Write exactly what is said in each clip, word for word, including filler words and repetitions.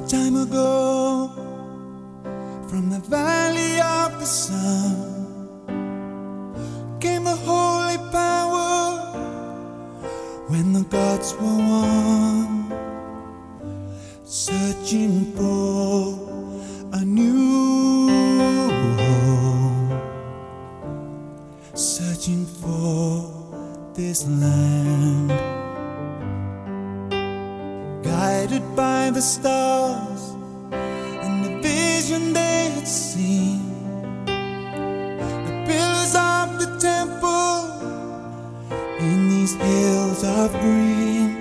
time ago, from the valley of the sun came the holy power when the gods were one, searching for a new home, searching for this land. Guided by the stars and the vision they had seen, the pillars of the temple in these hills of green,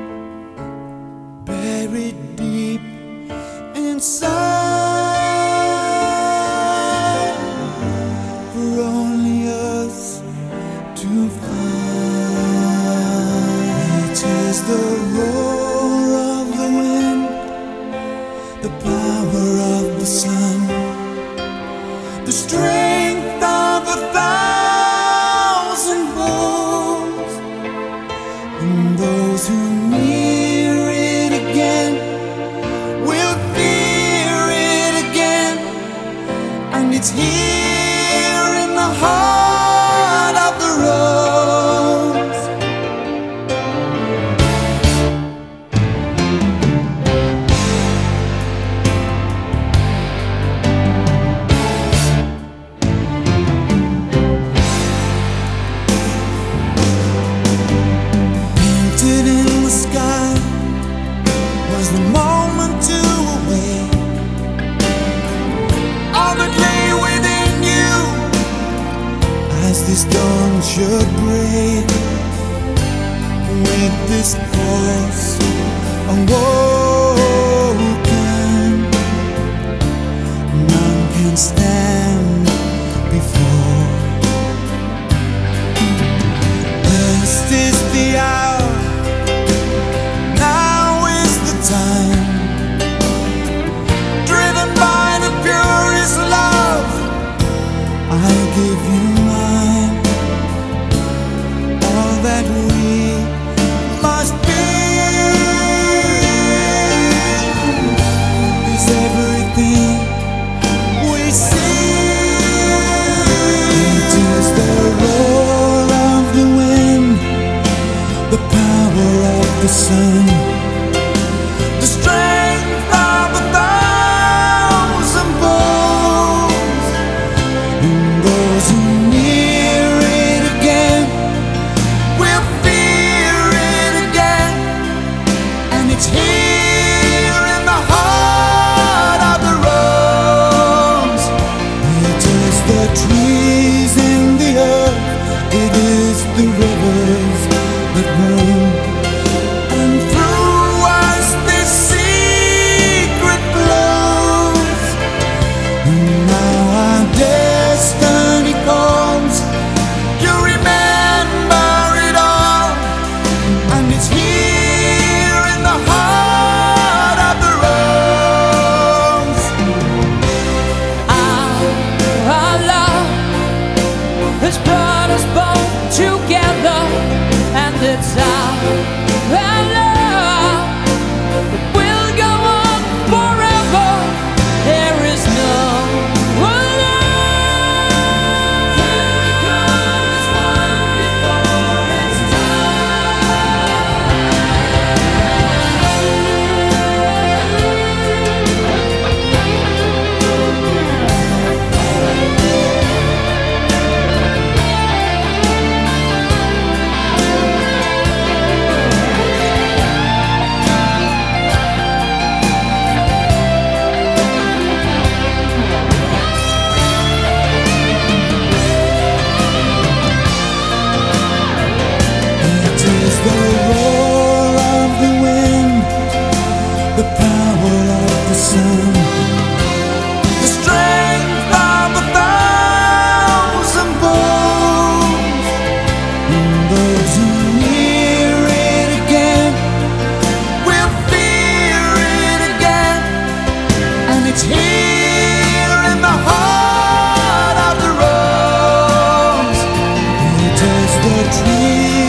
buried deep inside, for only us to find. It is the roar of the wind, the power of the sun, the strength of a thousand bows, and those who near it again will fear it again. And it's here in the heart of the rose. Painted in the sky was the moment to awake all that lay within you as this dawn should break. With this pulse awoken, none can stand before. Blessed is the hour, now is the time, driven by the purest love, I'll give you mine. All that we must be is everything we see. It is the roar of the wind, the power of the sun, the strength of a thousand bows, and those who near it again will fear it again. And it's here in the heart of the rose. It is the trees in the earth, it is the rivers that run, and through us this secret flows. And now our destiny calls, you remember it all, and it's here in the heart of the rose. Our love has brought us both together, and it's our love that will go on forever. There is no one else. Here comes one before its It is the roar of the wind, the power of the sun, the strength of a thousand bows, and those who near it again will fear it again. And it's here in the heart of the rose. It is the tree